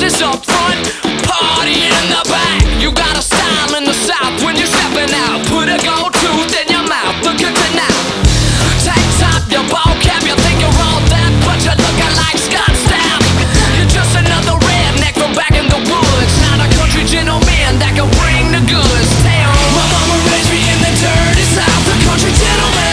Business up front, party in the back. You got a style in the South.